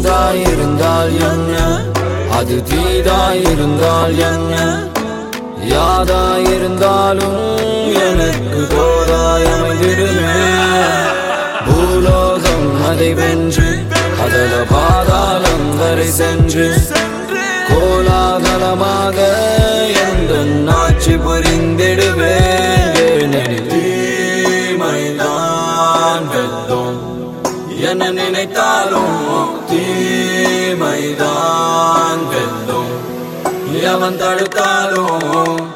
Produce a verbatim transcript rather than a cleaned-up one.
சூதாயிருந்தால் என்ன, அது தீதாயிருந்தால் என்ன, யாதாயிருந்தாலும் எனக்கு தோதாயமைந்திடுமே. பூலோகம் அதை வென்று அதல பாதாளம் வரை சென்று கோலாகலமாக எந்த ஆட்சி புரிந்திடுவேன். தீமைதான் வெல்லும் என நினைத்தாலும் தீமைதான் வெல்லும், எவன் தடுத்தாலும்